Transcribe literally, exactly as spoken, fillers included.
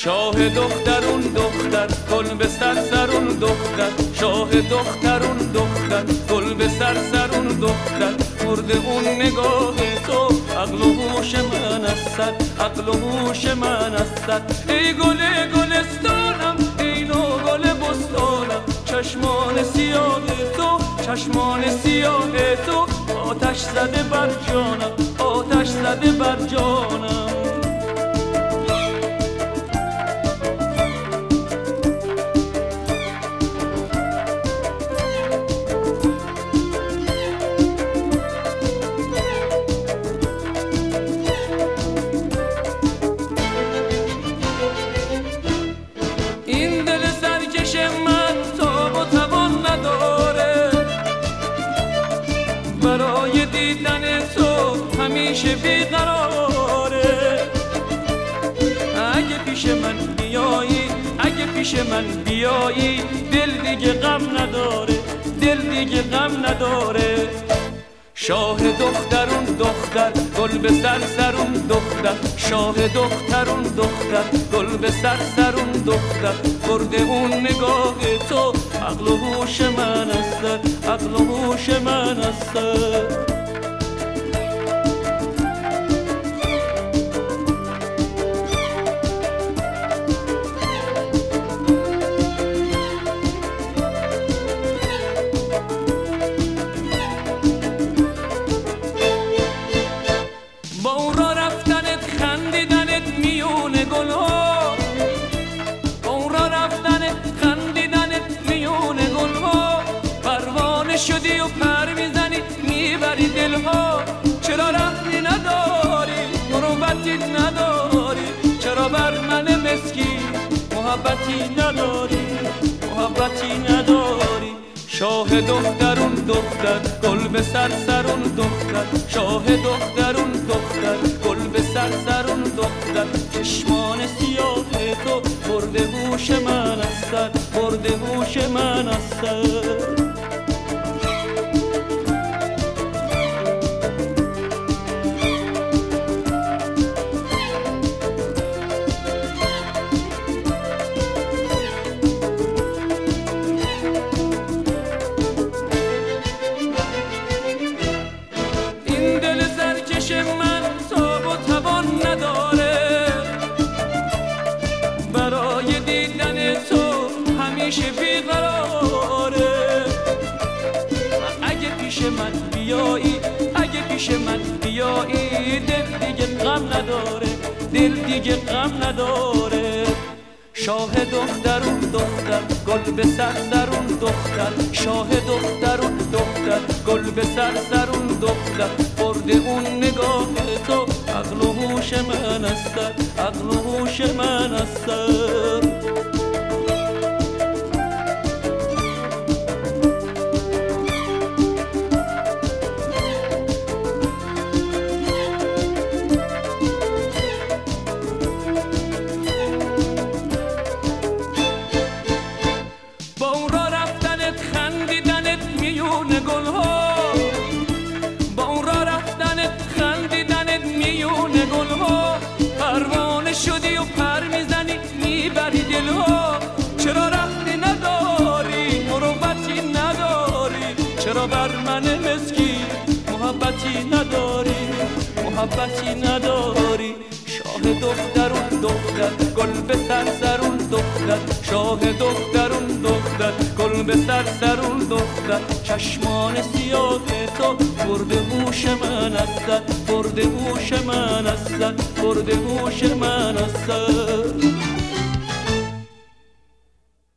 شاه دخترون دختر گل به سر سرون دختر شاه دخترون دختر گل به سر سرون دختر مرد اون نگاه تو عقل و هوش من است عقل و هوش من است ای گل گلستانم ای نو گل بستانم چشمان سیاه تو چشمان سیاه تو آتش زده بر جانم آتش زده بر جانم برای دیدن تو همیشه بیقراره اگه پیش من بیایی اگه پیش من بیایی دل دیگه غم نداره دل دیگه غم نداره شاه دخترون دختر گل به سر سرون دختر شاه دخترون دختر گل به سر سرون دختر برد اون نگاه تو عقل و هوش من است عقل و هوش من است شدی و پر میزنی میبری دلها چرا رحمی نداری مروتی نداری چرا بر من مسکین محبتی نداری محبتی نداری شاه دخترون دختر گل به سر سرون دختر شاه دخترون دختر گل به سر سرون دختر چشمان سیاه تو برد هوش من است برد هوش من است من تاب و توان نداره برای دیدن تو همیشه بیقراره اگه پیش من بیایی اگه پیش من بیایی دل دیگه غم نداره دل دیگه غم نداره شاه دخترون دختر گل به سر سرون دختر شاه دخترون دختر گل به سر سرون دختر برد اون نگاه تو عقل و هوش من است عقل و هوش من است شدی و پر میزنی میبری دلها چرا رحمی نداری مروتی نداری چرا بر من مسکین محبتی نداری محبتی نداری شاه دخترون دختر گل به سر سرون دختر شاه دخترون دختر گل به سر سرون دختر چشمان سیاه تو برد هوش من است برد هوش من است برد هوش من است